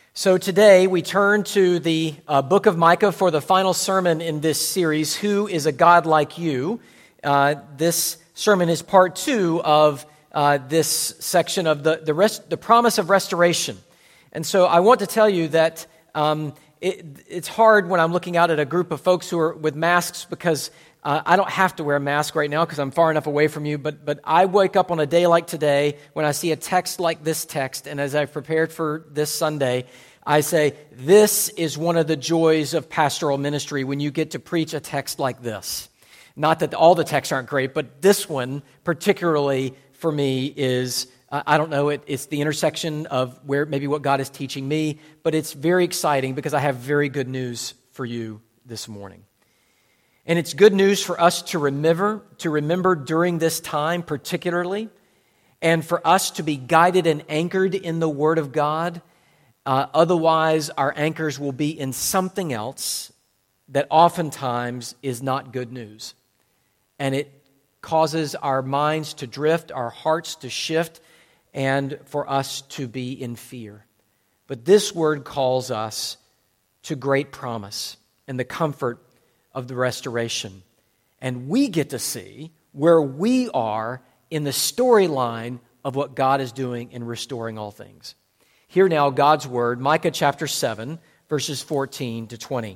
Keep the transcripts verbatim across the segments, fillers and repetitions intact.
So today we turn to the uh, book of Micah for the final sermon in this series, Who is a God Like You? Uh, this sermon is part two of uh, this section of the the, rest, the promise of restoration. And so I want to tell you that um, it, it's hard when I'm looking out at a group of folks who are with masks because Uh, I don't have to wear a mask right now because I'm far enough away from you, but but I wake up on a day like today when I see a text like this text, and as I've prepared for this Sunday, I say, this is one of the joys of pastoral ministry when you get to preach a text like this. Not that all the texts aren't great, but this one particularly for me is, uh, I don't know, it, it's the intersection of where maybe what God is teaching me, but it's very exciting because I have very good news for you this morning. And it's good news for us to remember, to remember during this time particularly, and for us to be guided and anchored in the Word of God. Uh, otherwise, our anchors will be in something else that oftentimes is not good news. And it causes our minds to drift, our hearts to shift, and for us to be in fear. But this Word calls us to great promise and the comfort of the restoration. And we get to see where we are in the storyline of what God is doing in restoring all things. Hear now God's word, Micah chapter seven, verses fourteen to twenty.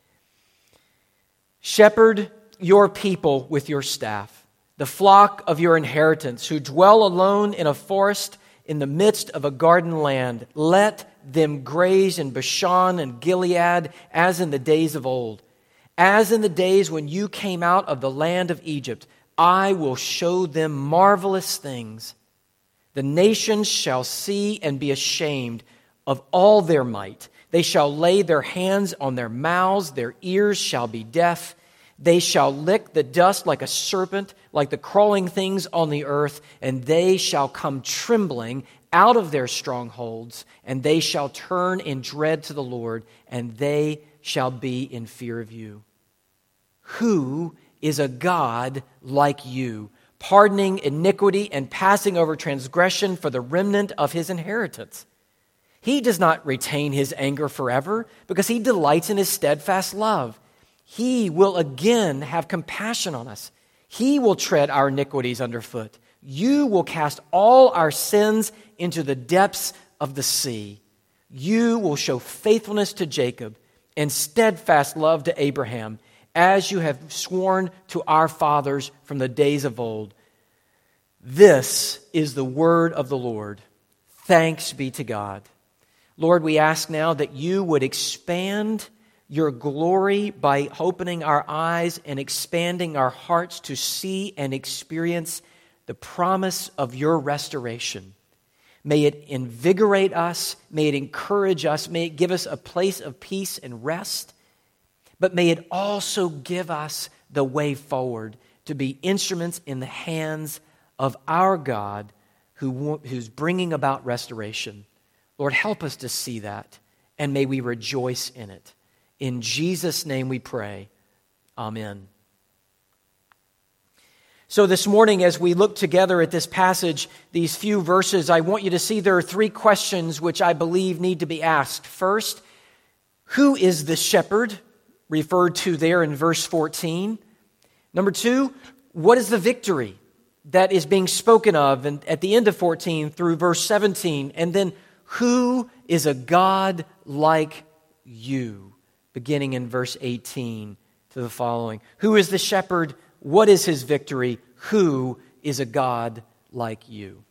Shepherd your people with your staff, the flock of your inheritance, who dwell alone in a forest in the midst of a garden land. Let them graze in Bashan and Gilead as in the days of old. As in the days when you came out of the land of Egypt, I will show them marvelous things. The nations shall see and be ashamed of all their might. They shall lay their hands on their mouths, their ears shall be deaf. They shall lick the dust like a serpent, like the crawling things on the earth, and they shall come trembling out of their strongholds, and they shall turn in dread to the Lord, and they shall be in fear of you. Who is a God like you, pardoning iniquity and passing over transgression for the remnant of his inheritance? He does not retain his anger forever because he delights in his steadfast love. He will again have compassion on us. He will tread our iniquities underfoot. You will cast all our sins into the depths of the sea. You will show faithfulness to Jacob and steadfast love to Abraham, as you have sworn to our fathers from the days of old. This is the word of the Lord. Thanks be to God. Lord, we ask now that you would expand your glory by opening our eyes and expanding our hearts to see and experience the promise of your restoration. May it invigorate us, may it encourage us, may it give us a place of peace and rest, but may it also give us the way forward to be instruments in the hands of our God who, who's bringing about restoration. Lord, help us to see that, and may we rejoice in it. In Jesus' name we pray. Amen. So this morning, as we look together at this passage, these few verses, I want you to see there are three questions which I believe need to be asked. First, who is the shepherd, referred to there in verse fourteen? Number two, what is the victory that is being spoken of at the end of fourteen through verse seventeen? And then, who is a God like you? Beginning in verse eighteen to the following. Who is the shepherd? What is his victory? Who is a God like you?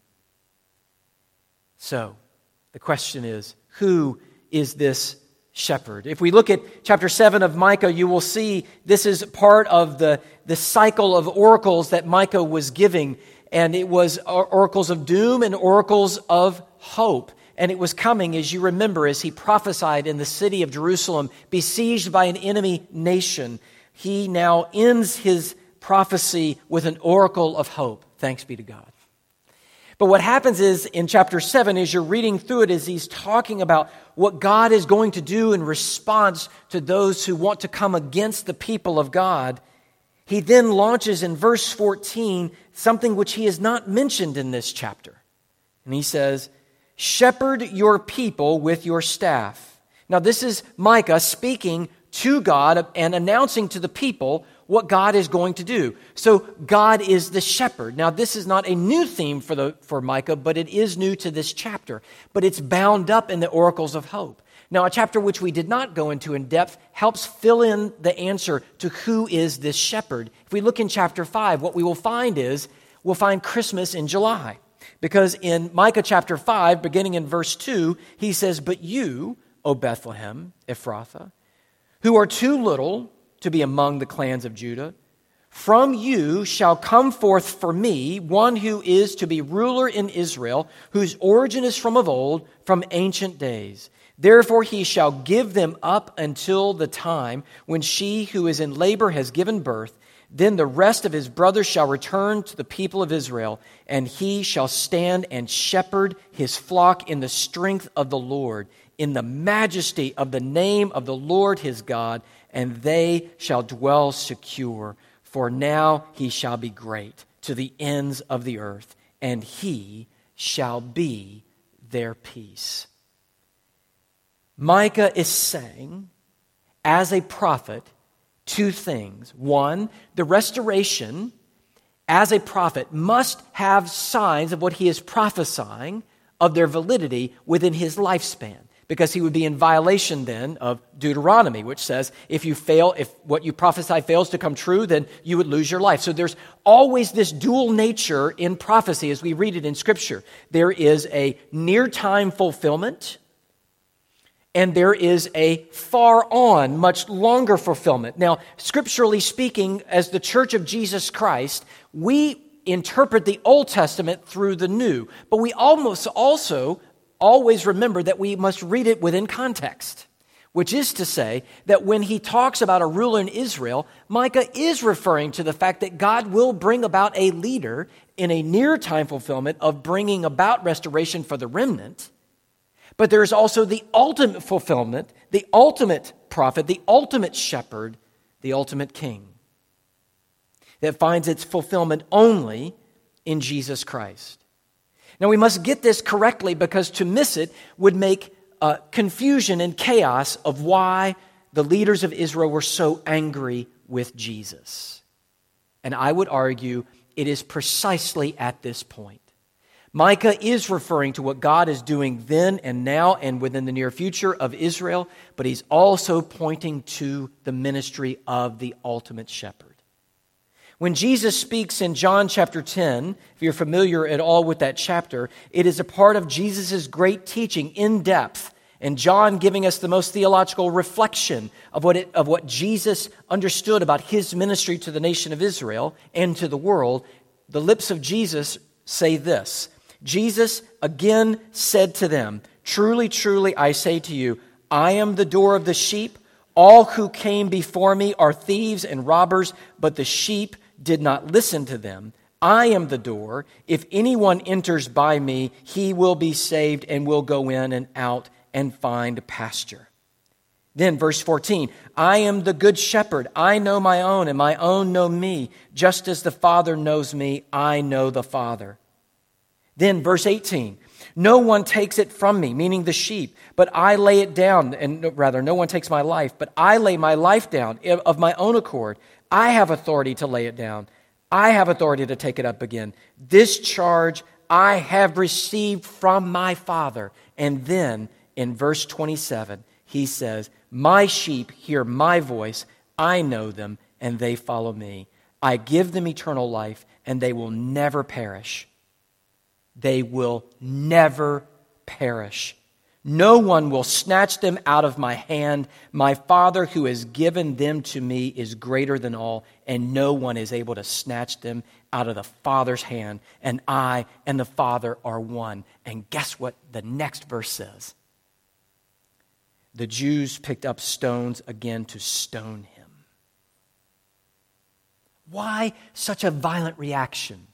So, the question is, who is this shepherd? If we look at chapter seven of Micah, you will see this is part of the, the cycle of oracles that Micah was giving. And it was oracles of doom and oracles of hope. And it was coming, as you remember, as he prophesied in the city of Jerusalem, besieged by an enemy nation. He now ends his prophecy with an oracle of hope. Thanks be to God. But what happens is in chapter seven, as you're reading through it, is he's talking about what God is going to do in response to those who want to come against the people of God. He then launches in verse fourteen something which he has not mentioned in this chapter. And he says, shepherd your people with your staff. Now, this is Micah speaking to God and announcing to the people what God is going to do. So God is the shepherd. Now, this is not a new theme for the for Micah, but it is new to this chapter. But it's bound up in the oracles of hope. Now, a chapter which we did not go into in depth helps fill in the answer to who is this shepherd. If we look in chapter five, what we will find is we'll find Christmas in July. Because in Micah chapter five, beginning in verse two, he says, "But you, O Bethlehem, Ephrathah, who are too little to be among the clans of Judah, from you shall come forth for me one who is to be ruler in Israel, whose origin is from of old, from ancient days. Therefore he shall give them up until the time when she who is in labor has given birth. Then the rest of his brothers shall return to the people of Israel, and he shall stand and shepherd his flock in the strength of the Lord, in the majesty of the name of the Lord his God, and they shall dwell secure. For now he shall be great to the ends of the earth, and he shall be their peace." Micah is saying, as a prophet, two things. One, the restoration as a prophet must have signs of what he is prophesying, of their validity within his lifespan, because he would be in violation then of Deuteronomy, which says if you fail, if what you prophesy fails to come true, then you would lose your life. So there's always this dual nature in prophecy as we read it in Scripture. There is a near-time fulfillment, and there is a far-on, much longer fulfillment. Now, scripturally speaking, as the Church of Jesus Christ, we interpret the Old Testament through the New, but we almost also always remember that we must read it within context, which is to say that when he talks about a ruler in Israel, Micah is referring to the fact that God will bring about a leader in a near-time fulfillment of bringing about restoration for the remnant. But there is also the ultimate fulfillment, the ultimate prophet, the ultimate shepherd, the ultimate king that finds its fulfillment only in Jesus Christ. Now, we must get this correctly, because to miss it would make uh, confusion and chaos of why the leaders of Israel were so angry with Jesus. And I would argue it is precisely at this point. Micah is referring to what God is doing then and now and within the near future of Israel, but he's also pointing to the ministry of the ultimate shepherd. When Jesus speaks in John chapter ten, if you're familiar at all with that chapter, it is a part of Jesus' great teaching in depth, and John giving us the most theological reflection of what, it, of what Jesus understood about his ministry to the nation of Israel and to the world. The lips of Jesus say this: Jesus again said to them, "Truly, truly, I say to you, I am the door of the sheep. All who came before me are thieves and robbers, but the sheep did not listen to them. I am the door. If anyone enters by me, he will be saved and will go in and out and find pasture." Then verse fourteen, "I am the good shepherd. I know my own, and my own know me. Just as the Father knows me, I know the Father." Then verse eighteen, "No one takes it from me," meaning the sheep, "but I lay it down," and rather, no one takes my life, "but I lay my life down of my own accord. I have authority to lay it down. I have authority to take it up again. This charge I have received from my Father." And then in verse twenty-seven, he says, "My sheep hear my voice. I know them, and they follow me. I give them eternal life, and they will never perish." They will never perish. "No one will snatch them out of my hand. My Father who has given them to me is greater than all, and no one is able to snatch them out of the Father's hand. And I and the Father are one." And guess what the next verse says? The Jews picked up stones again to stone him. Why such a violent reaction?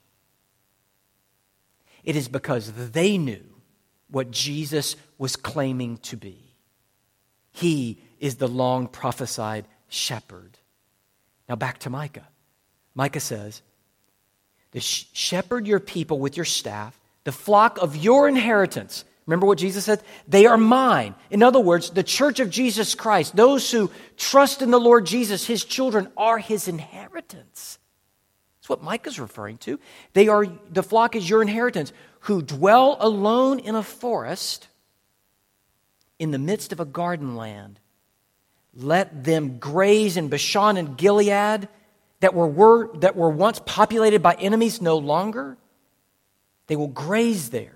It is because they knew what Jesus was claiming to be. He is the long prophesied shepherd. Now back to Micah. Micah says, "The sh- shepherd your people with your staff, the flock of your inheritance." Remember what Jesus said? They are mine. In other words, the church of Jesus Christ, those who trust in the Lord Jesus, his children are his inheritance. That's what Micah's referring to. They are, the flock is your inheritance, who dwell alone in a forest in the midst of a garden land. Let them graze in Bashan and Gilead that were, were, that were once populated by enemies no longer. They will graze there.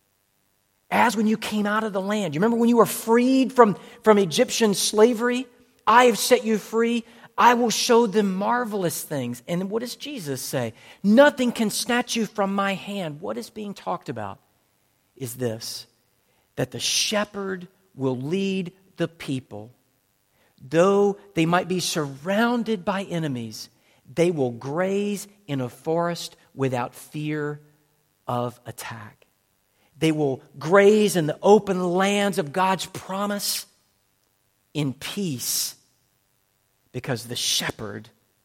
As when you came out of the land. You remember when you were freed from, from Egyptian slavery? I have set you free. I will show them marvelous things. And what does Jesus say? Nothing can snatch you from my hand. What is being talked about is this, that the shepherd will lead the people. Though they might be surrounded by enemies, they will graze in a forest without fear of attack. They will graze in the open lands of God's promise in peace because the shepherd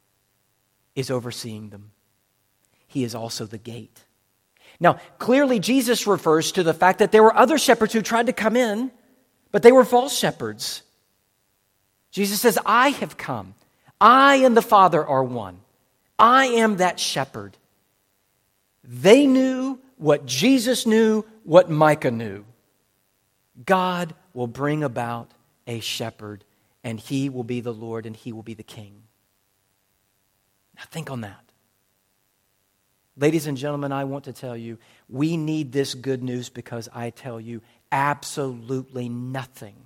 is overseeing them. He is also the gate. Now, clearly Jesus refers to the fact that there were other shepherds who tried to come in, but they were false shepherds. Jesus says, I have come. I and the Father are one. I am that shepherd. They knew what Jesus knew, what Micah knew. God will bring about a shepherd, and he will be the Lord, and he will be the king. Now think on that. Ladies and gentlemen, I want to tell you, we need this good news because I tell you, absolutely nothing,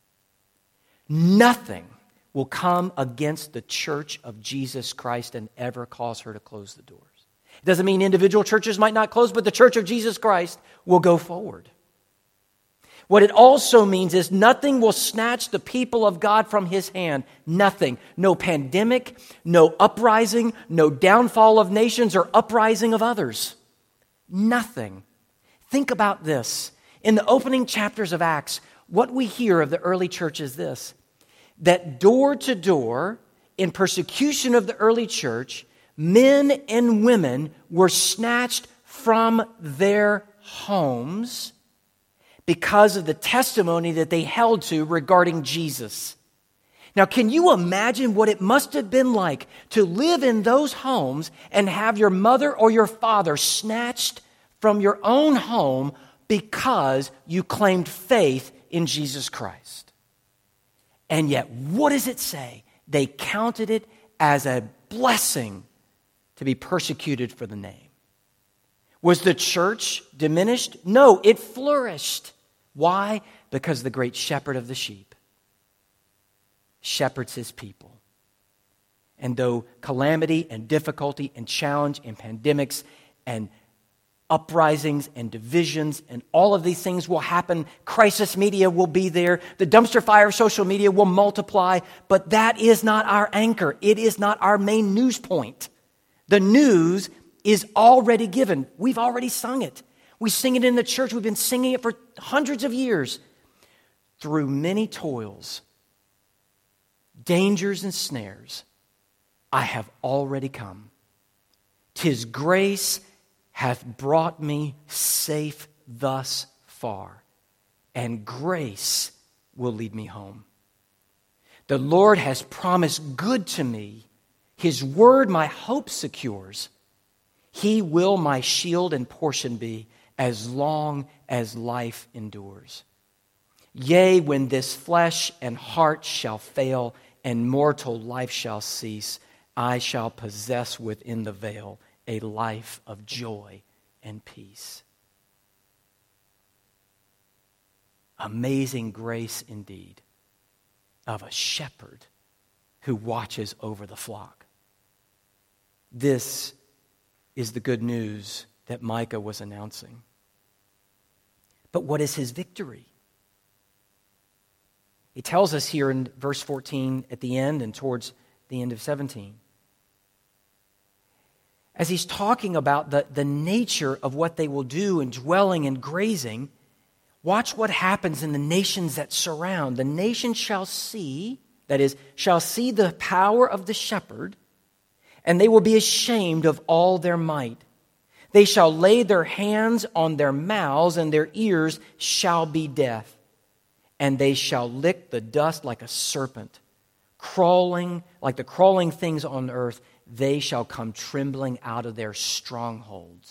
nothing will come against the church of Jesus Christ and ever cause her to close the doors. It doesn't mean individual churches might not close, but the church of Jesus Christ will go forward. What it also means is nothing will snatch the people of God from his hand. Nothing. No pandemic, no uprising, no downfall of nations or uprising of others. Nothing. Think about this. In the opening chapters of Acts, what we hear of the early church is this, that door to door, in persecution of the early church, men and women were snatched from their homes because of the testimony that they held to regarding Jesus. Now, can you imagine what it must have been like to live in those homes and have your mother or your father snatched from your own home because you claimed faith in Jesus Christ? And yet, what does it say? They counted it as a blessing to be persecuted for the name. Was the church diminished? No, it flourished. Why? Because the great shepherd of the sheep shepherds his people. And though calamity and difficulty and challenge and pandemics and uprisings and divisions and all of these things will happen, crisis media will be there, the dumpster fire of social media will multiply, but that is not our anchor. It is not our main news point. The news is already given. We've already sung it. We sing it in the church. We've been singing it for hundreds of years. Through many toils, dangers and snares, I have already come. 'Tis grace hath brought me safe thus far, and grace will lead me home. The Lord has promised good to me. His word my hope secures. He will my shield and portion be as long as life endures. Yea, when this flesh and heart shall fail and mortal life shall cease, I shall possess within the veil a life of joy and peace. Amazing grace indeed of a shepherd who watches over the flock. This is the good news that Micah was announcing. But what is his victory? He tells us here in verse fourteen at the end and towards the end of seventeen. As he's talking about the, the nature of what they will do in dwelling and grazing, watch what happens in the nations that surround. The nation shall see, that is, shall see the power of the shepherd, and they will be ashamed of all their might. They shall lay their hands on their mouths, and their ears shall be deaf. And they shall lick the dust like a serpent, crawling like the crawling things on earth. They shall come trembling out of their strongholds.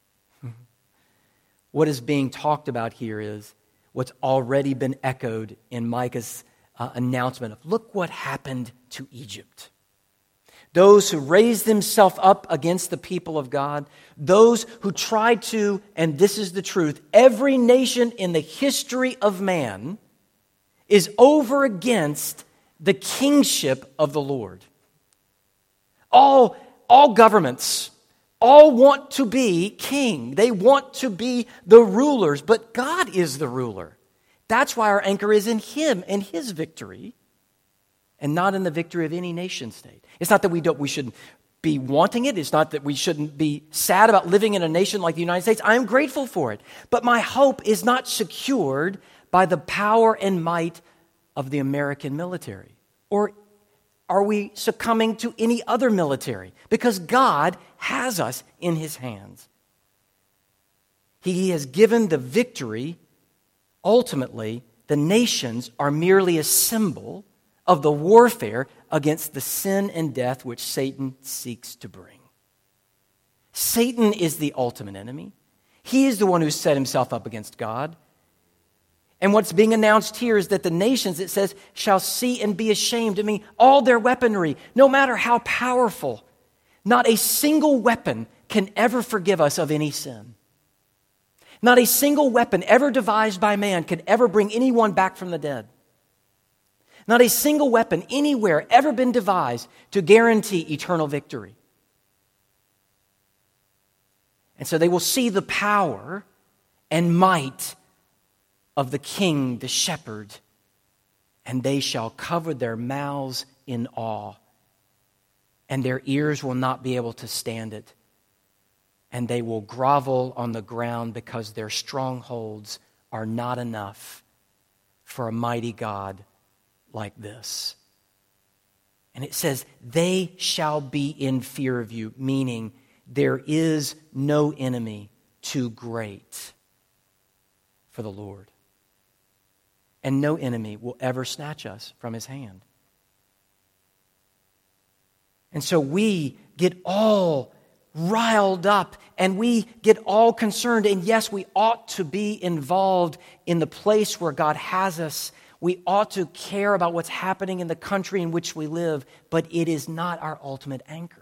What is being talked about here is what's already been echoed in Micah's uh, announcement of, look what happened to Egypt. Those who raised themselves up against the people of God, those who tried to, and this is the truth, every nation in the history of man is over against the kingship of the Lord. All, all governments, all want to be king. They want to be the rulers, but God is the ruler. That's why our anchor is in Him and His victory, and not in the victory of any nation state. It's not that we don't we shouldn't be wanting it. It's not that we shouldn't be sad about living in a nation like the United States. I am grateful for it. But my hope is not secured by the power and might of the American military. Or are we succumbing to any other military? Because God has us in His hands. He has given the victory. Ultimately, the nations are merely a symbol of the warfare against the sin and death which Satan seeks to bring. Satan is the ultimate enemy. He is the one who set himself up against God. And what's being announced here is that the nations, it says, shall see and be ashamed. I mean, all their weaponry, no matter how powerful, not a single weapon can ever forgive us of any sin. Not a single weapon ever devised by man can ever bring anyone back from the dead. Not a single weapon anywhere ever been devised to guarantee eternal victory. And so they will see the power and might of the King, the Shepherd, and they shall cover their mouths in awe, and their ears will not be able to stand it. And they will grovel on the ground because their strongholds are not enough for a mighty God like this. And it says, they shall be in fear of you, meaning there is no enemy too great for the Lord. And no enemy will ever snatch us from His hand. And so we get all riled up and we get all concerned. And yes, we ought to be involved in the place where God has us. We ought to care about what's happening in the country in which we live, but it is not our ultimate anchor.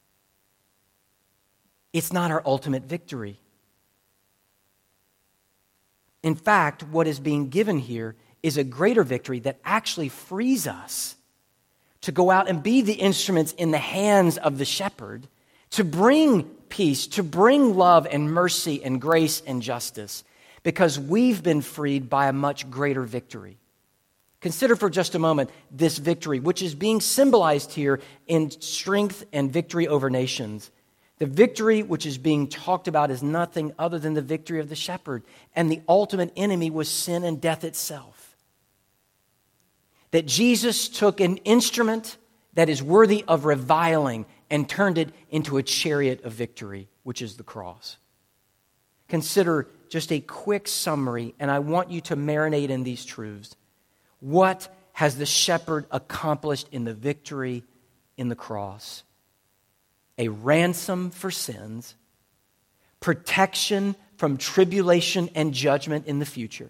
It's not our ultimate victory. In fact, what is being given here is a greater victory that actually frees us to go out and be the instruments in the hands of the shepherd, to bring peace, to bring love and mercy and grace and justice, because we've been freed by a much greater victory. Consider for just a moment this victory, which is being symbolized here in strength and victory over nations. The victory which is being talked about is nothing other than the victory of the shepherd, and the ultimate enemy was sin and death itself. That Jesus took an instrument that is worthy of reviling and turned it into a chariot of victory, which is the cross. Consider just a quick summary, and I want you to marinate in these truths. What has the shepherd accomplished in the victory in the cross? A ransom for sins, protection from tribulation and judgment in the future,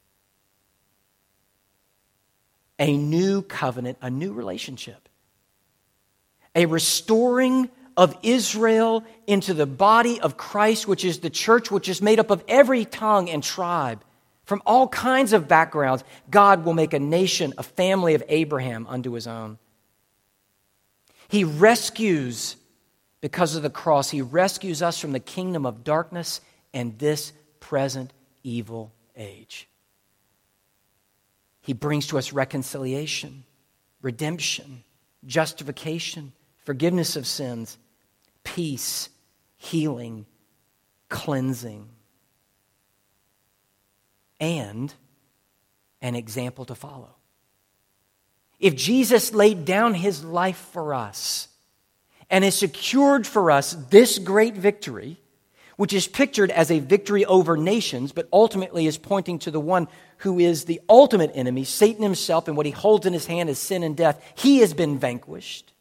a new covenant, a new relationship, a restoring of Israel into the body of Christ, which is the church, which is made up of every tongue and tribe. From all kinds of backgrounds, God will make a nation, a family of Abraham unto His own. He rescues, because of the cross, He rescues us from the kingdom of darkness and this present evil age. He brings to us reconciliation, redemption, justification, forgiveness of sins, peace, healing, cleansing, and an example to follow. If Jesus laid down His life for us and has secured for us this great victory, which is pictured as a victory over nations, but ultimately is pointing to the one who is the ultimate enemy, Satan himself, and what he holds in his hand is sin and death. He has been vanquished.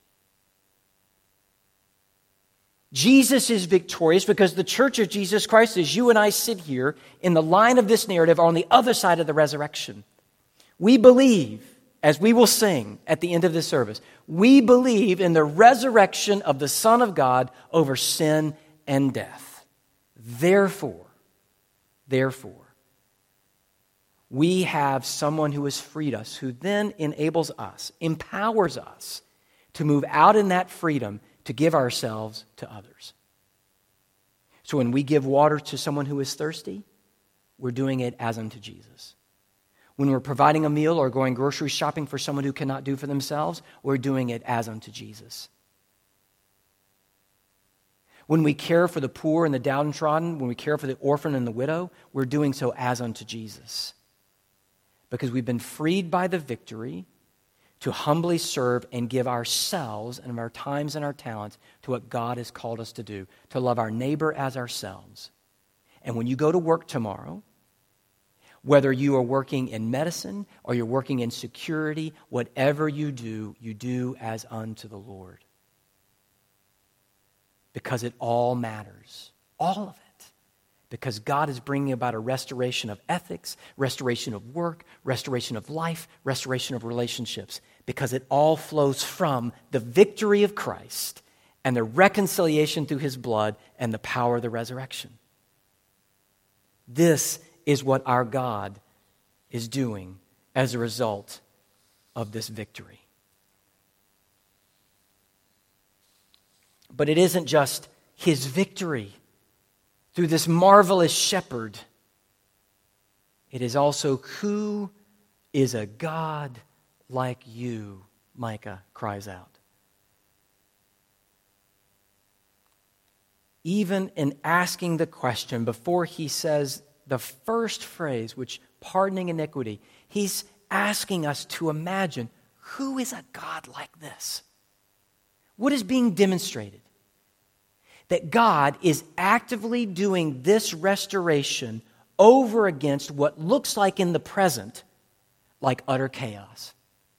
Jesus is victorious because the church of Jesus Christ, as you and I sit here in the line of this narrative, are on the other side of the resurrection. We believe, as we will sing at the end of this service, we believe in the resurrection of the Son of God over sin and death. Therefore, therefore, we have someone who has freed us, who then enables us, empowers us to move out in that freedom to give ourselves to others. So when we give water to someone who is thirsty, we're doing it as unto Jesus. When we're providing a meal or going grocery shopping for someone who cannot do for themselves, we're doing it as unto Jesus. When we care for the poor and the downtrodden, when we care for the orphan and the widow, we're doing so as unto Jesus. Because we've been freed by the victory to humbly serve and give ourselves and our times and our talents to what God has called us to do, to love our neighbor as ourselves. And when you go to work tomorrow, whether you are working in medicine or you're working in security, whatever you do, you do as unto the Lord. Because it all matters. All of it. Because God is bringing about a restoration of ethics, restoration of work, restoration of life, restoration of relationships. Because it all flows from the victory of Christ and the reconciliation through his blood and the power of the resurrection. This is what our God is doing as a result of this victory. But it isn't just his victory through this marvelous shepherd. It is also, who is a God like you, Micah cries out. Even in asking the question, before he says the first phrase, which pardoning iniquity, he's asking us to imagine, who is a God like this? What is being demonstrated? That God is actively doing this restoration over against what looks like in the present, like utter chaos.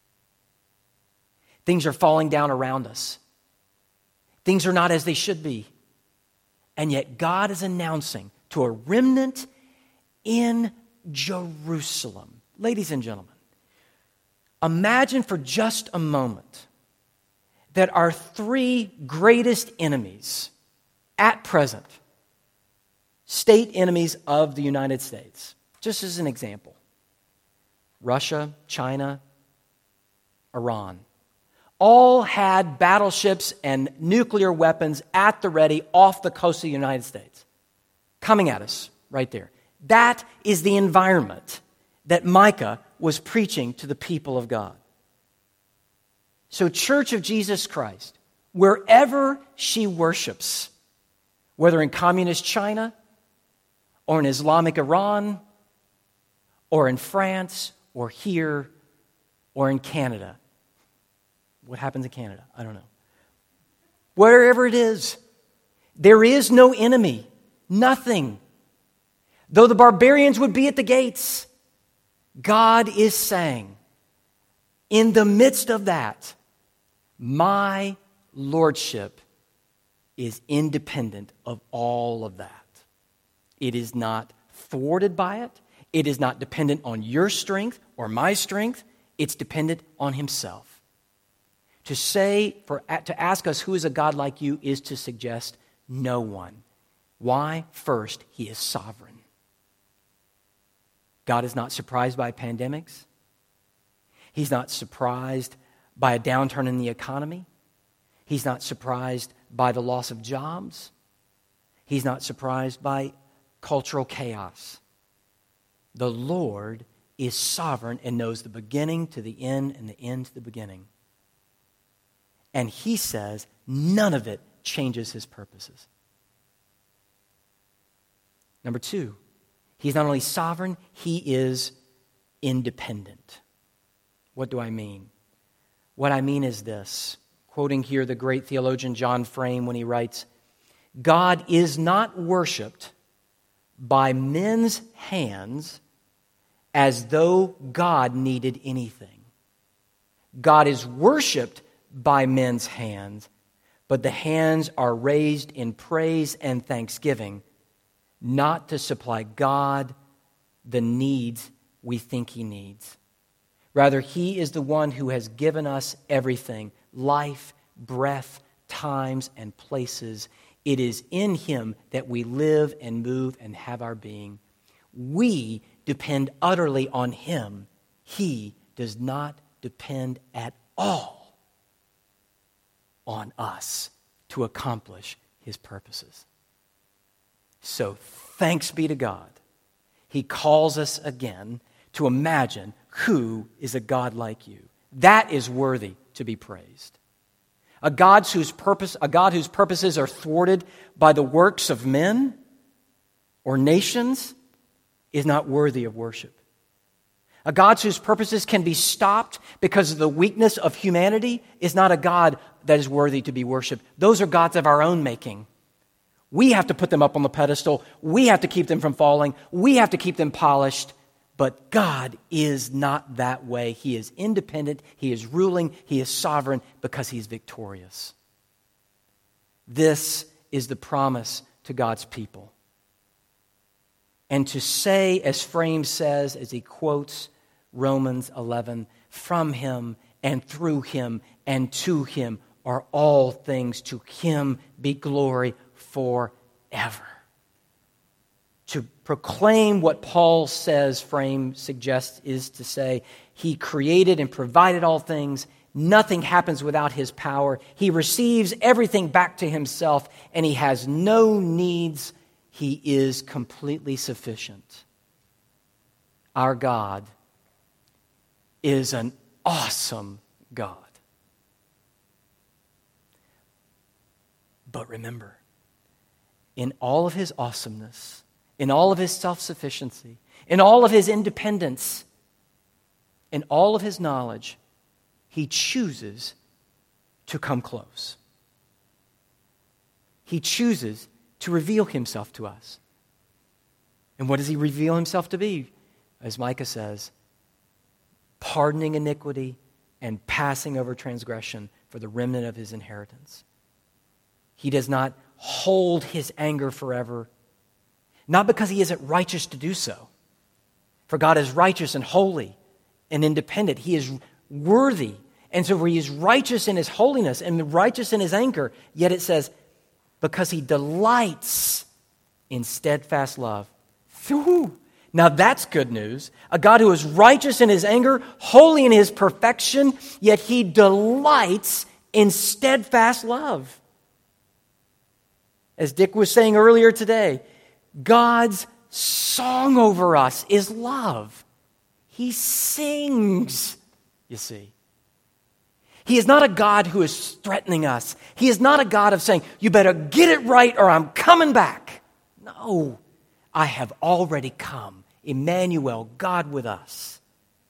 Things are falling down around us. Things are not as they should be. And yet God is announcing to a remnant in Jerusalem. Ladies and gentlemen, imagine for just a moment that our three greatest enemies at present, state enemies of the United States, just as an example, Russia, China, Iran, all had battleships and nuclear weapons at the ready off the coast of the United States, coming at us right there. That is the environment that Micah was preaching to the people of God. So, Church of Jesus Christ, wherever she worships, whether in communist China or in Islamic Iran or in France or here or in Canada. What happens in Canada? I don't know. Wherever it is, there is no enemy, nothing. Though the barbarians would be at the gates, God is saying, in the midst of that, my lordship is independent of all of that. It is not thwarted by it. It is not dependent on your strength or my strength. It's dependent on himself. To say, for, to ask us who is a God like you is to suggest no one. Why? First, he is sovereign. God is not surprised by pandemics. He's not surprised by a downturn in the economy. He's not surprised by the loss of jobs. He's not surprised by cultural chaos. The Lord is sovereign and knows the beginning to the end and the end to the beginning. And he says none of it changes his purposes. Number two, he's not only sovereign, he is independent. What do I mean? What I mean is this. Quoting here the great theologian John Frame when he writes, God is not worshiped by men's hands as though God needed anything. God is worshiped by men's hands, but the hands are raised in praise and thanksgiving, not to supply God the needs we think He needs. Rather, He is the one who has given us everything, life, breath, times, and places. It is in Him that we live and move and have our being. We depend utterly on Him. He does not depend at all on us to accomplish His purposes. So thanks be to God. He calls us again to imagine who is a God like you. That is worthy to be praised. A God whose purpose, a God whose purposes are thwarted by the works of men or nations is not worthy of worship. A God whose purposes can be stopped because of the weakness of humanity is not a God that is worthy to be worshiped. Those are gods of our own making. We have to put them up on the pedestal. We have to keep them from falling. We have to keep them polished. But God is not that way. He is independent. He is ruling. He is sovereign because He's victorious. This is the promise to God's people. And to say, as Frame says, as he quotes Romans eleven, from Him and through Him and to Him are all things. To Him be glory forever. To proclaim what Paul says, Frame suggests, is to say, He created and provided all things. Nothing happens without His power. He receives everything back to Himself, and He has no needs. He is completely sufficient. Our God is an awesome God. But remember, in all of His awesomeness, in all of His self-sufficiency, in all of His independence, in all of His knowledge, He chooses to come close. He chooses to reveal Himself to us. And what does He reveal Himself to be? As Micah says, pardoning iniquity and passing over transgression for the remnant of His inheritance. He does not hold His anger forever, not because He isn't righteous to do so. For God is righteous and holy and independent. He is worthy. And so He is righteous in His holiness and righteous in His anger. Yet it says, because He delights in steadfast love. Whew. Now that's good news. A God who is righteous in His anger, holy in His perfection, yet He delights in steadfast love. As Dick was saying earlier today, God's song over us is love. He sings, you see. He is not a God who is threatening us. He is not a God of saying, you better get it right or I'm coming back. No, I have already come. Emmanuel, God with us.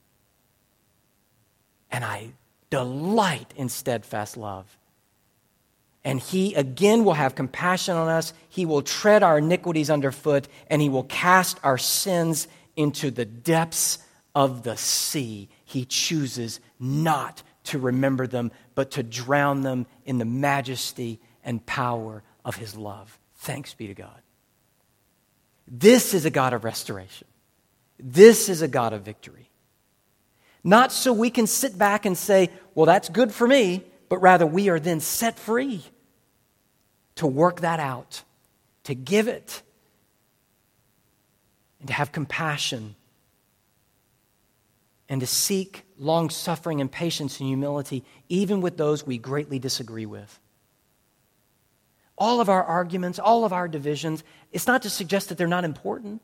And I delight in steadfast love. And He again will have compassion on us. He will tread our iniquities underfoot, and He will cast our sins into the depths of the sea. He chooses not to remember them, but to drown them in the majesty and power of His love. Thanks be to God. This is a God of restoration. This is a God of victory. Not so we can sit back and say, well, that's good for me, but rather we are then set free to work that out, to give it, and to have compassion, and to seek long-suffering and patience and humility, even with those we greatly disagree with. All of our arguments, all of our divisions, it's not to suggest that they're not important,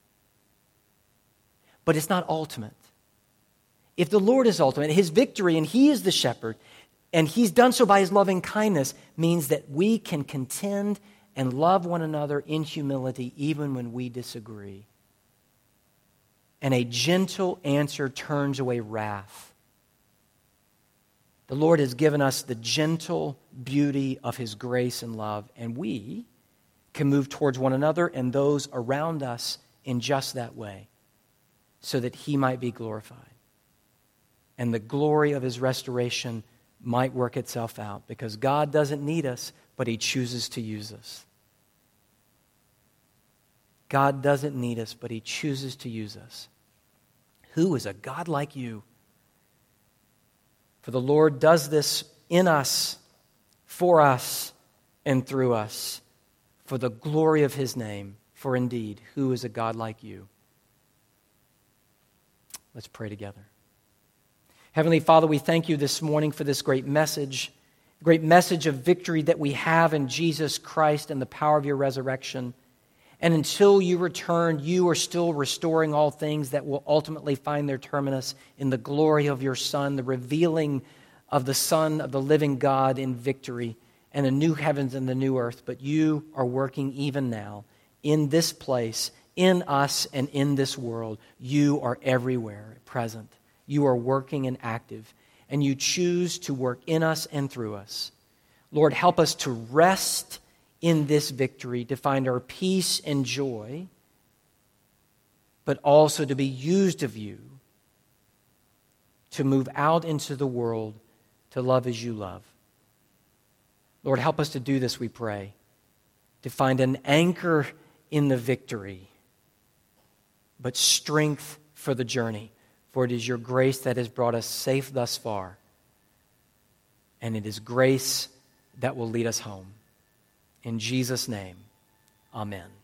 but it's not ultimate. If the Lord is ultimate, His victory, and He is the shepherd, and He's done so by His loving kindness, means that we can contend and love one another in humility even when we disagree. And a gentle answer turns away wrath. The Lord has given us the gentle beauty of His grace and love, and we can move towards one another and those around us in just that way, so that he might be glorified. And the glory of his restoration might work itself out, because God doesn't need us, but he chooses to use us. God doesn't need us, but he chooses to use us. Who is a God like you? For the Lord does this in us, for us, and through us, for the glory of his name. For indeed, who is a God like you? Let's pray together. Heavenly Father, we thank you this morning for this great message, great message of victory that we have in Jesus Christ and the power of your resurrection. And until you return, you are still restoring all things that will ultimately find their terminus in the glory of your Son, the revealing of the Son of the living God in victory, and the new heavens and the new earth. But you are working even now in this place, in us, and in this world. You are everywhere present. You are working and active, and you choose to work in us and through us. Lord, help us to rest in this victory, to find our peace and joy, but also to be used of you to move out into the world to love as you love. Lord, help us to do this, we pray, to find an anchor in the victory, but strength for the journey. For it is your grace that has brought us safe thus far, and it is grace that will lead us home. In Jesus' name, amen.